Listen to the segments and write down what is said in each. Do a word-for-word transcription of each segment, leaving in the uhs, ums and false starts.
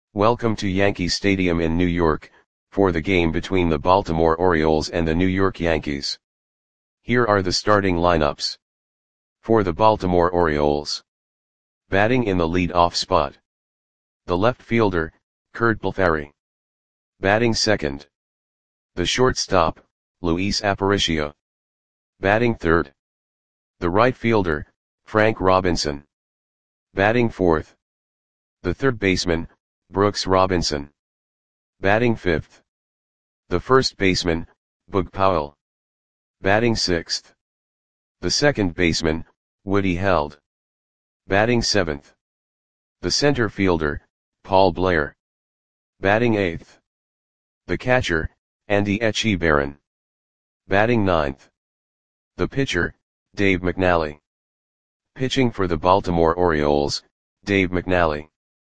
Welcome to Yankee Stadium in New York, for the game between the Baltimore Orioles and the New York Yankees. Here are the starting lineups. For the Baltimore Orioles. Batting in the lead-off spot. The left fielder, Curt Blefary. Batting second. The shortstop, Luis Aparicio. Batting third. The right fielder, Frank Robinson. Batting fourth. The third baseman, Brooks Robinson. Batting fifth. The first baseman, Boog Powell. Batting sixth. The second baseman, Woody Held. Batting seventh. The center fielder, Paul Blair. Batting eighth. The catcher, Andy Etchebarren. Batting ninth. The pitcher, Dave McNally. Pitching for the Baltimore Orioles, Dave McNally.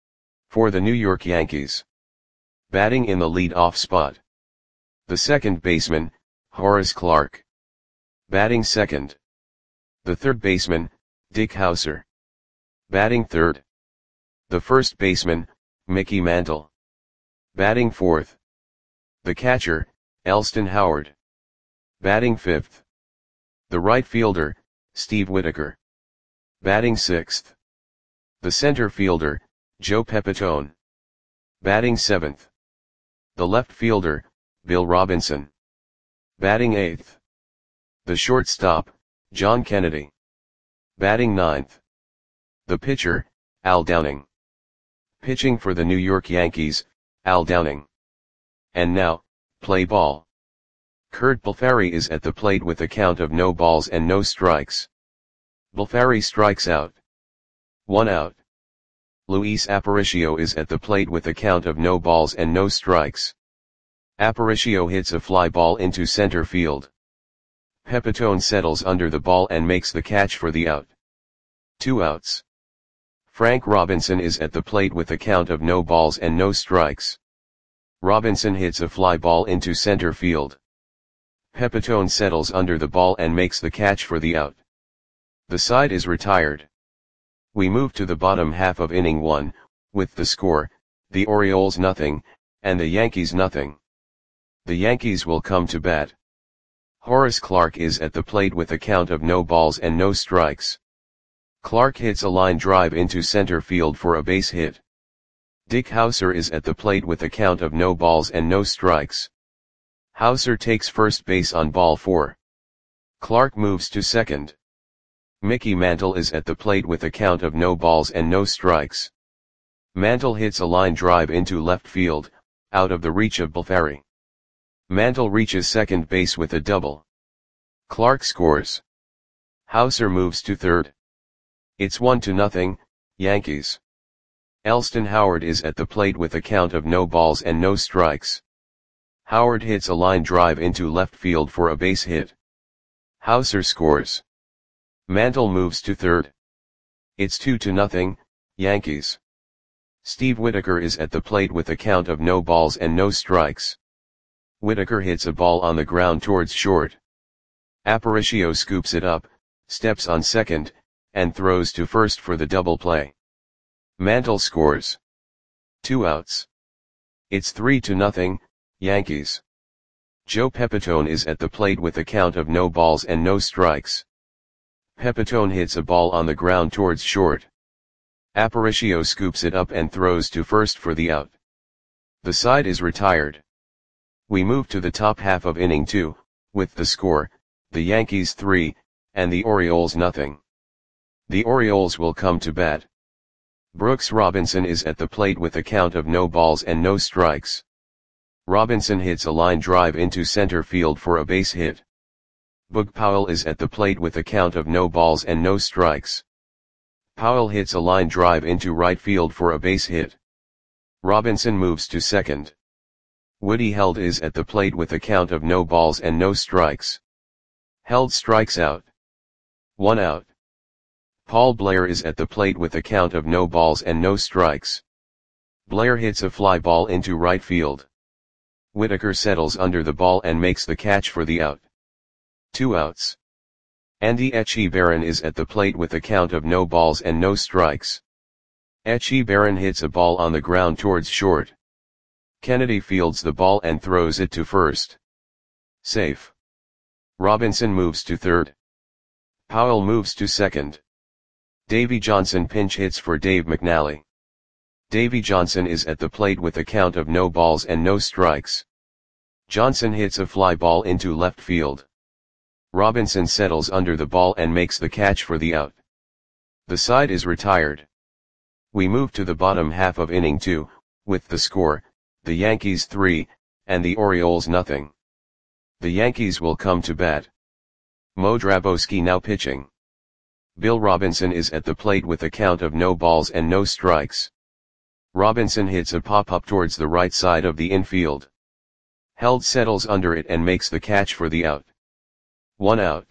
For the New York Yankees. Batting in the lead-off spot. The second baseman, Horace Clarke. Batting second. The third baseman, Dick Howser. Batting third. The first baseman, Mickey Mantle. Batting fourth. The catcher, Elston Howard. Batting fifth. The right fielder, Steve Whitaker. Batting sixth. The center fielder, Joe Pepitone. Batting seventh. The left fielder, Bill Robinson. Batting eighth. The shortstop, John Kennedy. Batting ninth. The pitcher, Al Downing. Pitching for the New York Yankees, Al Downing. And now, play ball. Curt Blefary is at the plate with a count of no balls and no strikes. Blefary strikes out. One out. Luis Aparicio is at the plate with a count of no balls and no strikes. Aparicio hits a fly ball into center field. Pepitone settles under the ball and makes the catch for the out. Two outs. Frank Robinson is at the plate with a count of no balls and no strikes. Robinson hits a fly ball into center field. Pepitone settles under the ball and makes the catch for the out. The side is retired. We move to the bottom half of inning one, with the score, the Orioles nothing, and the Yankees nothing. The Yankees will come to bat. Horace Clarke is at the plate with a count of no balls and no strikes. Clarke hits a line drive into center field for a base hit. Dick Howser is at the plate with a count of no balls and no strikes. Howser takes first base on ball four. Clarke moves to second. Mickey Mantle is at the plate with a count of no balls and no strikes. Mantle hits a line drive into left field, out of the reach of Blefary. Mantle reaches second base with a double. Clarke scores. Howser moves to third. It's one to nothing, Yankees. Elston Howard is at the plate with a count of no balls and no strikes. Howard hits a line drive into left field for a base hit. Howser scores. Mantle moves to third. It's two to nothing, Yankees. Steve Whitaker is at the plate with a count of no balls and no strikes. Whitaker hits a ball on the ground towards short. Aparicio scoops it up, steps on second, and throws to first for the double play. Mantle scores. Two outs. It's three to nothing, Yankees. Joe Pepitone is at the plate with a count of no balls and no strikes. Pepitone hits a ball on the ground towards short. Aparicio scoops it up and throws to first for the out. The side is retired. We move to the top half of inning two, with the score, the Yankees three, and the Orioles nothing. The Orioles will come to bat. Brooks Robinson is at the plate with a count of no balls and no strikes. Robinson hits a line drive into center field for a base hit. Boog Powell is at the plate with a count of no balls and no strikes. Powell hits a line drive into right field for a base hit. Robinson moves to second. Woody Held is at the plate with a count of no balls and no strikes. Held strikes out. One out. Paul Blair is at the plate with a count of no balls and no strikes. Blair hits a fly ball into right field. Whitaker settles under the ball and makes the catch for the out. Two outs. Andy Etchebarren is at the plate with a count of no balls and no strikes. Echebarren hits a ball on the ground towards short. Kennedy fields the ball and throws it to first. Safe. Robinson moves to third. Powell moves to second. Davy Johnson pinch hits for Dave McNally. Davy Johnson is at the plate with a count of no balls and no strikes. Johnson hits a fly ball into left field. Robinson settles under the ball and makes the catch for the out. The side is retired. We move to the bottom half of inning two, with the score, the Yankees three, and the Orioles nothing. The Yankees will come to bat. Mo Drabowski now pitching. Bill Robinson is at the plate with a count of no balls and no strikes. Robinson hits a pop-up towards the right side of the infield. Held settles under it and makes the catch for the out. One out.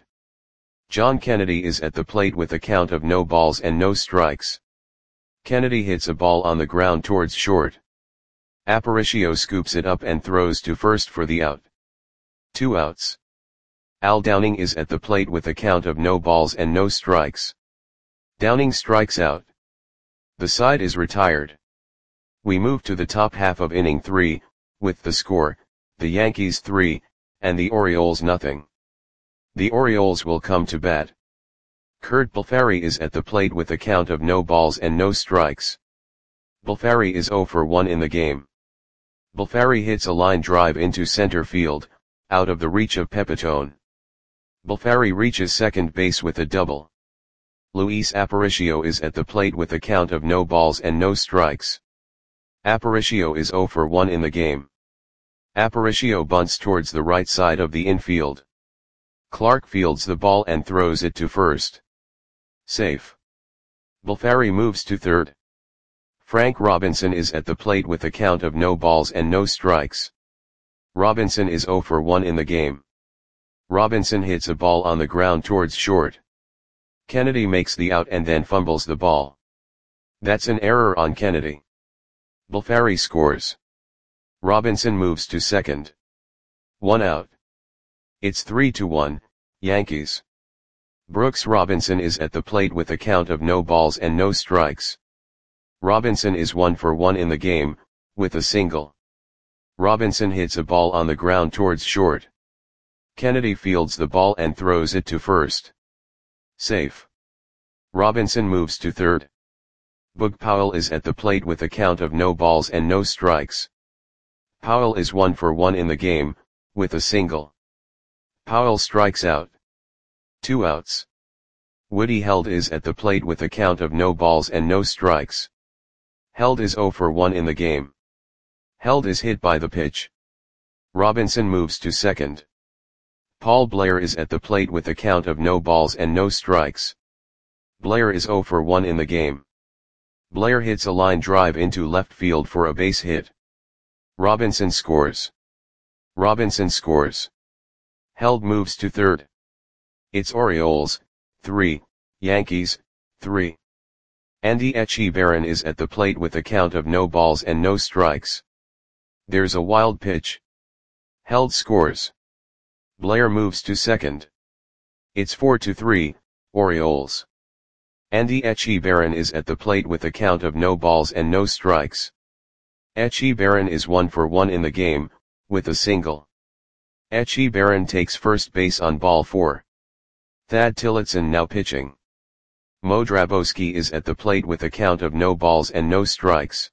John Kennedy is at the plate with a count of no balls and no strikes. Kennedy hits a ball on the ground towards short. Aparicio scoops it up and throws to first for the out. Two outs. Al Downing is at the plate with a count of no balls and no strikes. Downing strikes out. The side is retired. We move to the top half of inning three, with the score, the Yankees three, and the Orioles nothing. The Orioles will come to bat. Curt Balfari is at the plate with a count of no balls and no strikes. Balfari is zero for one in the game. Balfari hits a line drive into center field, out of the reach of Pepitone. Balfari reaches second base with a double. Luis Aparicio is at the plate with a count of no balls and no strikes. Aparicio is zero for one in the game. Aparicio bunts towards the right side of the infield. Clark fields the ball and throws it to first. Safe. Balfari moves to third. Frank Robinson is at the plate with a count of no balls and no strikes. Robinson is zero for one in the game. Robinson hits a ball on the ground towards short. Kennedy makes the out and then fumbles the ball. That's an error on Kennedy. Balfari scores. Robinson moves to second. One out. It's three to one, Yankees. Brooks Robinson is at the plate with a count of no balls and no strikes. Robinson is one for one in the game, with a single. Robinson hits a ball on the ground towards short. Kennedy fields the ball and throws it to first. Safe. Robinson moves to third. Boog Powell is at the plate with a count of no balls and no strikes. Powell is one for one in the game, with a single. Powell strikes out. Two outs. Woody Held is at the plate with a count of no balls and no strikes. Held is zero for one in the game. Held is hit by the pitch. Robinson moves to second. Paul Blair is at the plate with a count of no balls and no strikes. Blair is zero for one in the game. Blair hits a line drive into left field for a base hit. Robinson scores. Robinson scores. Held moves to third. It's Orioles, three, Yankees, three. Andy Echebarren is at the plate with a count of no balls and no strikes. There's a wild pitch. Held scores. Blair moves to second. It's four to three, Orioles. Andy Echebarren is at the plate with a count of no balls and no strikes. Echebarren is one for one in the game, with a single. Echebarren takes first base on ball four. Thad Tillotson now pitching. Mo Drabowski is at the plate with a count of no balls and no strikes.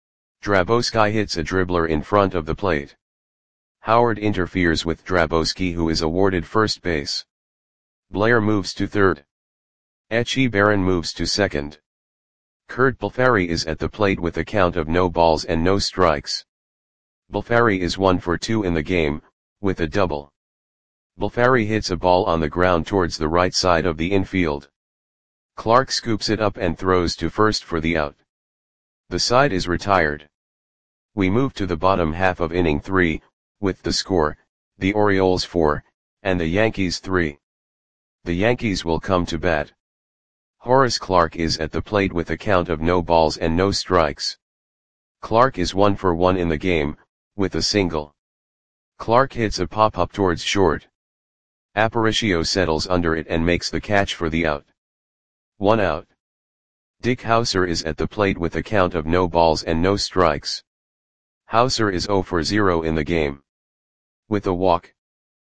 Drabowski hits a dribbler in front of the plate. Howard interferes with Drabowski, who is awarded first base. Blair moves to third. Echebarren moves to second. Curt Balfari is at the plate with a count of no balls and no strikes. Balfari is one for two in the game, with a double. Balfari hits a ball on the ground towards the right side of the infield. Clark scoops it up and throws to first for the out. The side is retired. We move to the bottom half of inning three, with the score, the Orioles four, and the Yankees three. The Yankees will come to bat. Horace Clarke is at the plate with a count of no balls and no strikes. Clarke is one for one in the game, with a single. Clarke hits a pop-up towards short. Aparicio settles under it and makes the catch for the out. One out. Dick Hauser is at the plate with a count of no balls and no strikes. Hauser is zero for zero in the game. With a walk,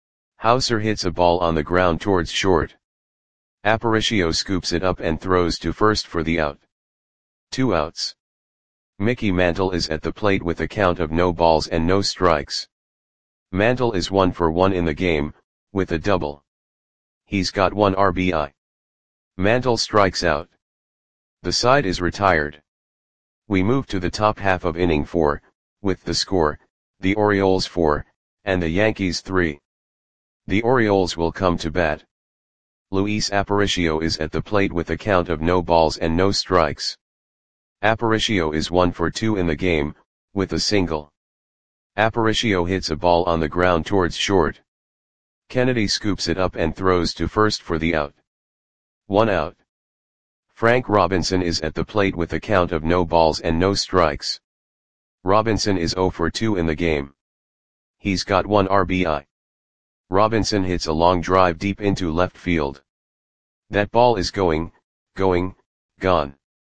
Hauser hits a ball on the ground towards short. Aparicio scoops it up and throws to first for the out. Two outs. Mickey Mantle is at the plate with a count of no balls and no strikes. Mantle is one for one in the game, with a double. He's got one R B I. Mantle strikes out. The side is retired. We move to the top half of inning four, with the score, the Orioles four, and the Yankees three. The Orioles will come to bat. Luis Aparicio is at the plate with a count of no balls and no strikes. Aparicio is one for two in the game, with a single. Aparicio hits a ball on the ground towards short. Kennedy scoops it up and throws to first for the out. One out. Frank Robinson is at the plate with a count of no balls and no strikes. Robinson is zero for two in the game. He's got one R B I. Robinson hits a long drive deep into left field. That ball is going, going, gone.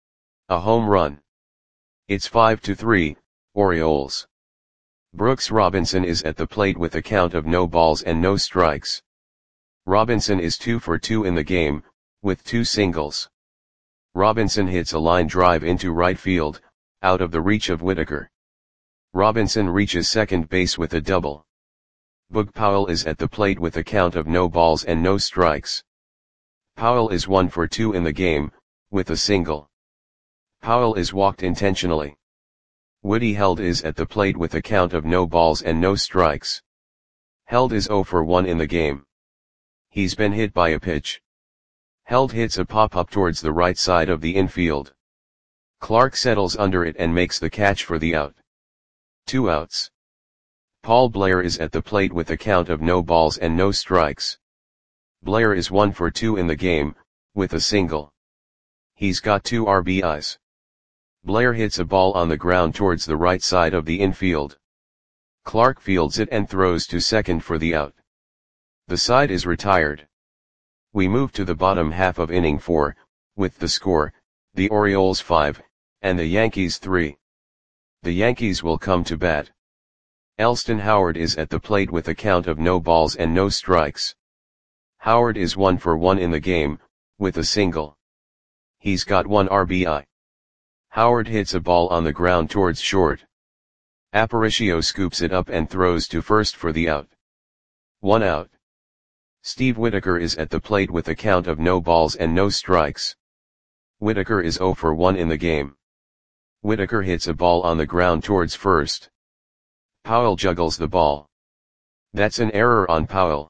A home run. It's five to three, Orioles. Brooks Robinson is at the plate with a count of no balls and no strikes. Robinson is two for two in the game, with two singles. Robinson hits a line drive into right field, out of the reach of Whitaker. Robinson reaches second base with a double. Boog Powell is at the plate with a count of no balls and no strikes. Powell is one for two in the game, with a single. Powell is walked intentionally. Woody Held is at the plate with a count of no balls and no strikes. Held is zero for one in the game. He's been hit by a pitch. Held hits a pop-up towards the right side of the infield. Clark settles under it and makes the catch for the out. Two outs. Paul Blair is at the plate with a count of no balls and no strikes. Blair is one for two in the game, with a single. He's got two R B Is. Blair hits a ball on the ground towards the right side of the infield. Clark fields it and throws to second for the out. The side is retired. We move to the bottom half of inning four, with the score, the Orioles five, and the Yankees three. The Yankees will come to bat. Elston Howard is at the plate with a count of no balls and no strikes. Howard is one for one in the game, with a single. He's got one R B I. Howard hits a ball on the ground towards short. Aparicio scoops it up and throws to first for the out. One out. Steve Whitaker is at the plate with a count of no balls and no strikes. Whitaker is zero for one in the game. Whitaker hits a ball on the ground towards first. Powell juggles the ball. That's an error on Powell.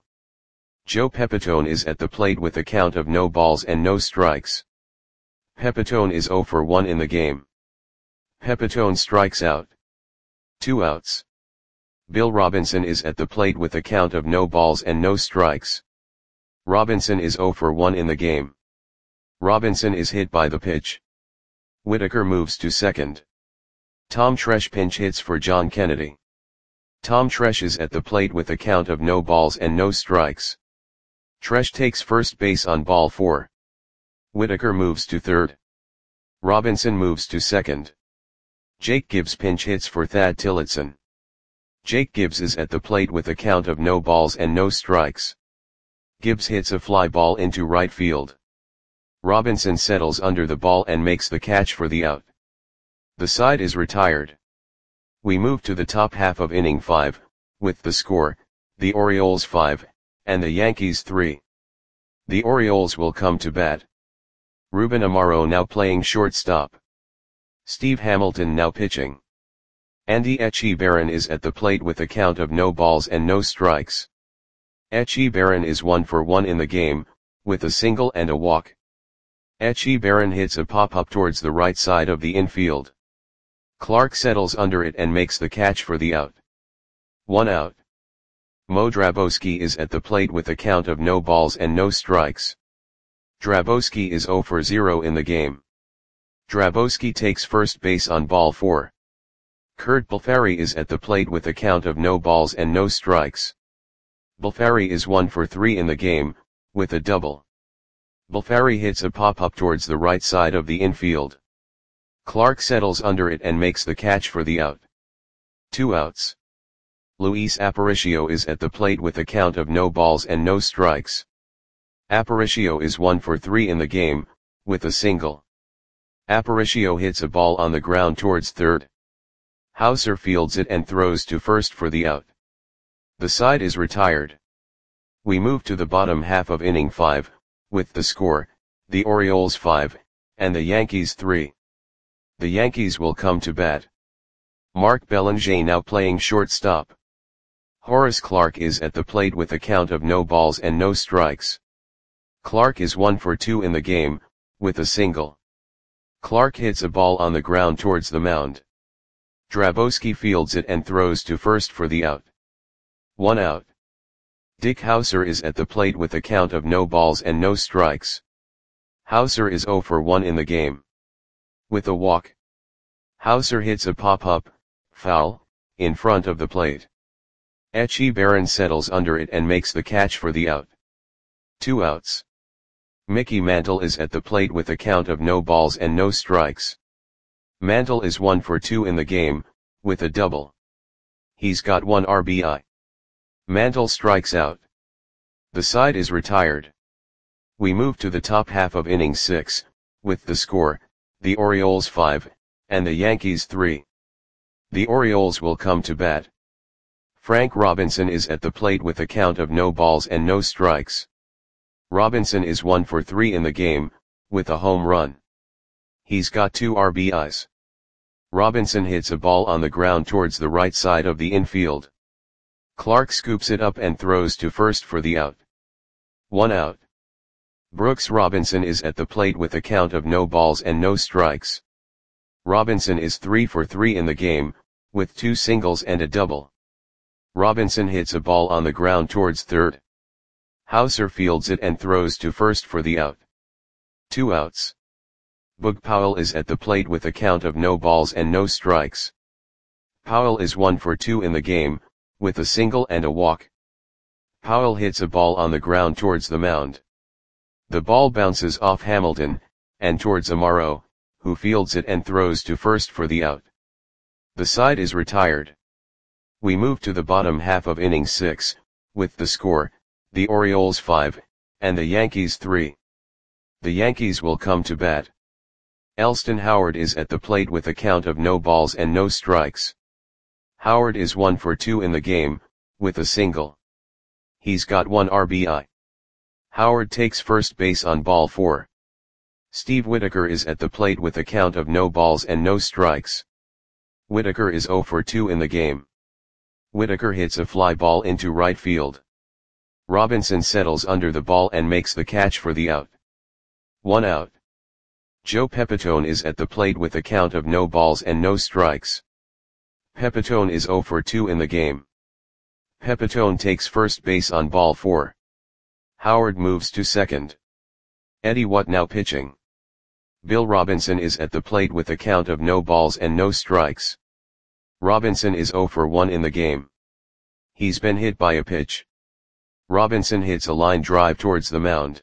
Joe Pepitone is at the plate with a count of no balls and no strikes. Pepitone is zero for one in the game. Pepitone strikes out. Two outs. Bill Robinson is at the plate with a count of no balls and no strikes. Robinson is zero for one in the game. Robinson is hit by the pitch. Whitaker moves to second. Tom Tresh pinch hits for John Kennedy. Tom Tresh is at the plate with a count of no balls and no strikes. Tresh takes first base on ball four. Whitaker moves to third. Robinson moves to second. Jake Gibbs pinch hits for Thad Tillotson. Jake Gibbs is at the plate with a count of no balls and no strikes. Gibbs hits a fly ball into right field. Robinson settles under the ball and makes the catch for the out. The side is retired. We move to the top half of inning five, with the score, the Orioles five, and the Yankees three. The Orioles will come to bat. Ruben Amaro now playing shortstop. Steve Hamilton now pitching. Andy Echebarren is at the plate with a count of no balls and no strikes. Echebarren is one for one in the game, with a single and a walk. Echebarren hits a pop-up towards the right side of the infield. Clark settles under it and makes the catch for the out. One out. Mo Drabowski is at the plate with a count of no balls and no strikes. Drabowski is zero for zero in the game. Drabowski takes first base on ball four. Kurt Balfari is at the plate with a count of no balls and no strikes. Balfari is one for three in the game, with a double. Bulfari hits a pop-up towards the right side of the infield. Clark settles under it and makes the catch for the out. Two outs. Luis Aparicio is at the plate with a count of no balls and no strikes. Aparicio is one for three in the game, with a single. Aparicio hits a ball on the ground towards third. Hauser fields it and throws to first for the out. The side is retired. We move to the bottom half of inning five, with the score, the Orioles five, and the Yankees three. The Yankees will come to bat. Mark Belanger now playing shortstop. Horace Clarke is at the plate with a count of no balls and no strikes. Clarke is one for two in the game, with a single. Clarke hits a ball on the ground towards the mound. Drabowski fields it and throws to first for the out. One out. Dick Hauser is at the plate with a count of no balls and no strikes. Hauser is zero for one in the game. With a walk. Hauser hits a pop-up, foul, in front of the plate. Echeverren settles under it and makes the catch for the out. Two outs. Mickey Mantle is at the plate with a count of no balls and no strikes. Mantle is one for two in the game, with a double. He's got one R B I. Mantle strikes out. The side is retired. We move to the top half of inning six, with the score, the Orioles five, and the Yankees three. The Orioles will come to bat. Frank Robinson is at the plate with a count of no balls and no strikes. Robinson is one for three in the game, with a home run. He's got two R B Is. Robinson hits a ball on the ground towards the right side of the infield. Clarke scoops it up and throws to first for the out. One out. Brooks Robinson is at the plate with a count of no balls and no strikes. Robinson is three for three in the game, with two singles and a double. Robinson hits a ball on the ground towards third. Hauser fields it and throws to first for the out. Two outs. Boog Powell is at the plate with a count of no balls and no strikes. Powell is one for two in the game, with a single and a walk. Powell hits a ball on the ground towards the mound. The ball bounces off Hamilton, and towards Amaro, who fields it and throws to first for the out. The side is retired. We move to the bottom half of inning six, with the score, the Orioles five, and the Yankees three. The Yankees will come to bat. Elston Howard is at the plate with a count of no balls and no strikes. Howard is one for two in the game, with a single. He's got one R B I. Howard takes first base on ball four. Steve Whitaker is at the plate with a count of no balls and no strikes. Whitaker is zero for two in the game. Whitaker hits a fly ball into right field. Robinson settles under the ball and makes the catch for the out. One out. Joe Pepitone is at the plate with a count of no balls and no strikes. Pepitone is zero for two in the game. Pepitone takes first base on ball four. Howard moves to second. Eddie Watt now pitching. Bill Robinson is at the plate with a count of no balls and no strikes. Robinson is zero for one in the game. He's been hit by a pitch. Robinson hits a line drive towards the mound.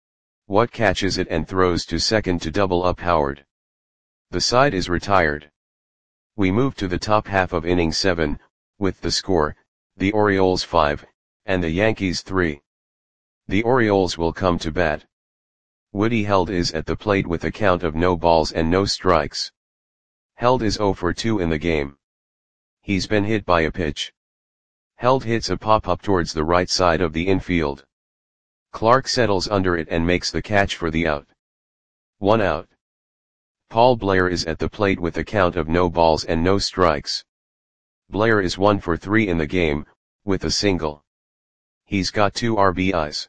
Watt catches it and throws to second to double up Howard. The side is retired. We move to the top half of inning seven, with the score, the Orioles five, and the Yankees three. The Orioles will come to bat. Woody Held is at the plate with a count of no balls and no strikes. Held is zero for two in the game. He's been hit by a pitch. Held hits a pop-up towards the right side of the infield. Clarke settles under it and makes the catch for the out. One out. Paul Blair is at the plate with a count of no balls and no strikes. Blair is one for three in the game, with a single. He's got two R B Is.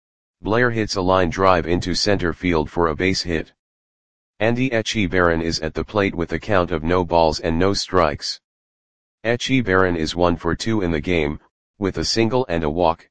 Blair hits a line drive into center field for a base hit. Andy Echeverren is at the plate with a count of no balls and no strikes. Echeverren is one for two in the game, with a single and a walk.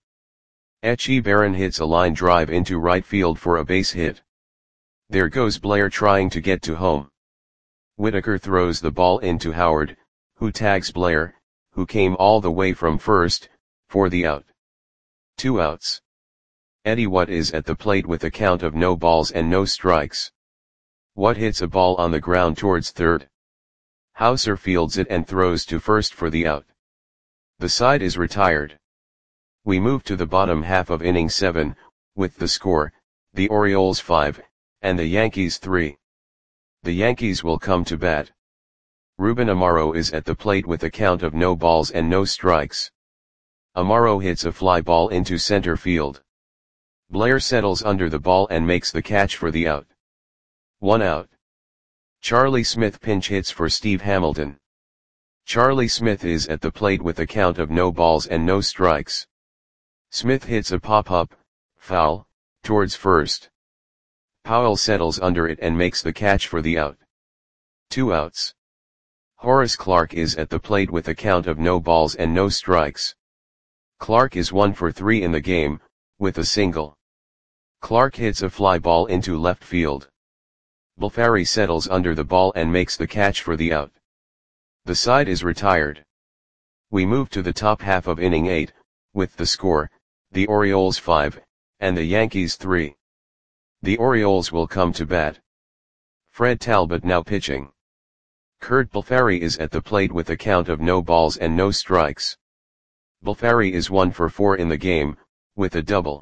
Echeverren hits a line drive into right field for a base hit. There goes Blair trying to get to home. Whitaker throws the ball into Howard, who tags Blair, who came all the way from first, for the out. Two outs. Eddie Watt is at the plate with a count of no balls and no strikes. Watt hits a ball on the ground towards third. Hauser fields it and throws to first for the out. The side is retired. We move to the bottom half of inning seven, with the score, the Orioles five, and the Yankees three. The Yankees will come to bat. Ruben Amaro is at the plate with a count of no balls and no strikes. Amaro hits a fly ball into center field. Blair settles under the ball and makes the catch for the out. One out. Charlie Smith pinch hits for Steve Hamilton. Charlie Smith is at the plate with a count of no balls and no strikes. Smith hits a pop-up, foul, towards first. Powell settles under it and makes the catch for the out. Two outs. Horace Clarke is at the plate with a count of no balls and no strikes. Clarke is one for three in the game, with a single. Clarke hits a fly ball into left field. Bulfari settles under the ball and makes the catch for the out. The side is retired. We move to the top half of inning eight, with the score, the Orioles five, and the Yankees three. The Orioles will come to bat. Fred Talbot now pitching. Kurt Bulfari is at the plate with a count of no balls and no strikes. Bulfari is one for four in the game, with a double.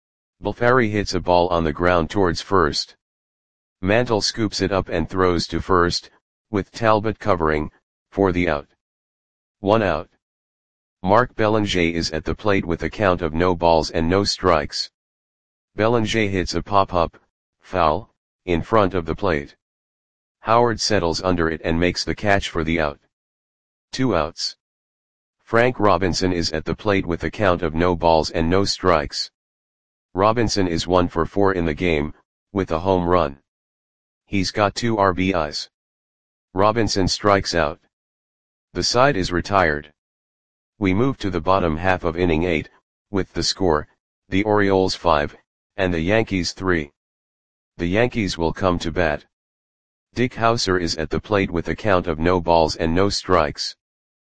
Bulfari hits a ball on the ground towards first. Mantle scoops it up and throws to first, with Talbot covering, for the out. One out. Mark Belanger is at the plate with a count of no balls and no strikes. Belanger hits a pop-up, foul, in front of the plate. Howard settles under it and makes the catch for the out. Two outs. Frank Robinson is at the plate with a count of no balls and no strikes. Robinson is one for four in the game, with a home run. He's got two R B Is. Robinson strikes out. The side is retired. We move to the bottom half of inning eight, with the score, the Orioles five, and the Yankees three. The Yankees will come to bat. Dick Hauser is at the plate with a count of no balls and no strikes.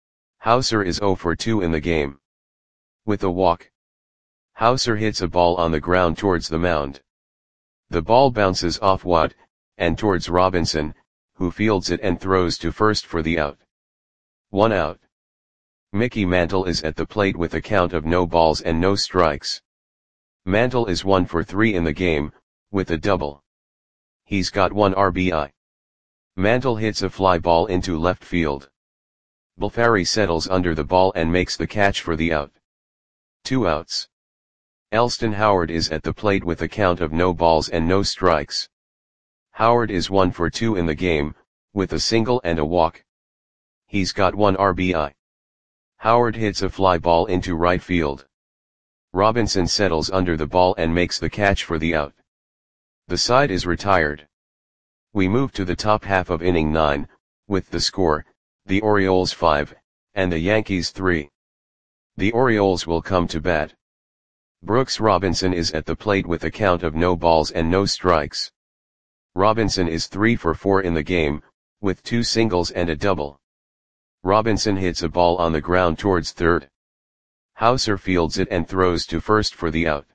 Hauser is zero for two in the game. With a walk. Hauser hits a ball on the ground towards the mound. The ball bounces off Watt, and towards Robinson, who fields it and throws to first for the out. One out. Mickey Mantle is at the plate with a count of no balls and no strikes. Mantle is one for three in the game, with a double. He's got one R B I. Mantle hits a fly ball into left field. Bulfari settles under the ball and makes the catch for the out. Two outs. Elston Howard is at the plate with a count of no balls and no strikes. Howard is one for two in the game, with a single and a walk. He's got one R B I. Howard hits a fly ball into right field. Robinson settles under the ball and makes the catch for the out. The side is retired. We move to the top half of inning nine, with the score, the Orioles five, and the Yankees three. The Orioles will come to bat. Brooks Robinson is at the plate with a count of no balls and no strikes. Robinson is three for four in the game, with two singles and a double. Robinson hits a ball on the ground towards third. Hauser fields it and throws to first for the out.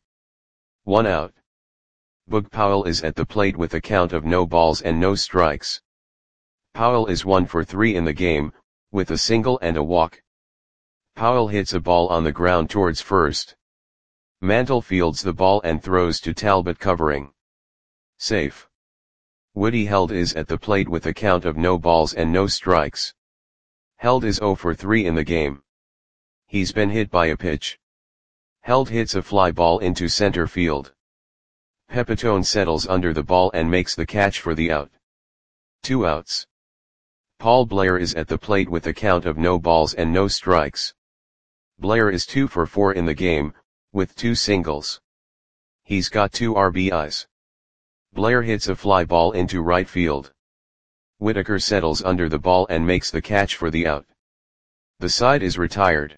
One out. Boog Powell is at the plate with a count of no balls and no strikes. Powell is one for three in the game, with a single and a walk. Powell hits a ball on the ground towards first. Mantle fields the ball and throws to Talbot covering. Safe. Woody Held is at the plate with a count of no balls and no strikes. Held is zero for three in the game. He's been hit by a pitch. Held hits a fly ball into center field. Pepitone settles under the ball and makes the catch for the out. Two outs. Paul Blair is at the plate with a count of no balls and no strikes. Blair is two for four in the game, with two singles. He's got two R B Is. Blair hits a fly ball into right field. Whitaker settles under the ball and makes the catch for the out. The side is retired.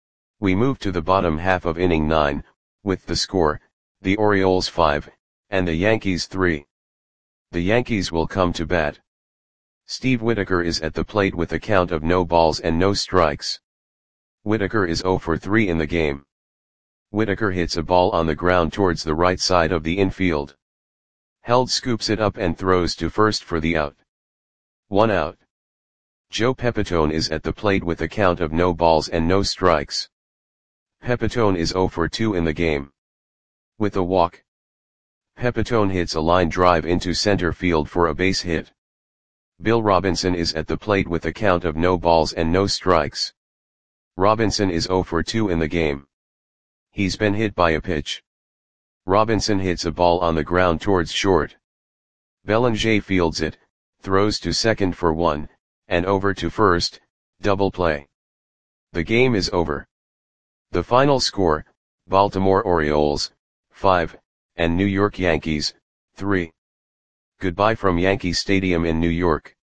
We move to the bottom half of inning nine, with the score, the Orioles five, and the Yankees three. The Yankees will come to bat. Steve Whitaker is at the plate with a count of no balls and no strikes. Whitaker is zero for three in the game. Whitaker hits a ball on the ground towards the right side of the infield. Held scoops it up and throws to first for the out. One out. Joe Pepitone is at the plate with a count of no balls and no strikes. Pepitone is zero for two in the game. With a walk, Pepitone hits a line drive into center field for a base hit. Bill Robinson is at the plate with a count of no balls and no strikes. Robinson is zero for two in the game. He's been hit by a pitch. Robinson hits a ball on the ground towards short. Bellinger fields it, throws to second for one, and over to first, double play. The game is over. The final score, Baltimore Orioles, five, and New York Yankees, three. Goodbye from Yankee Stadium in New York.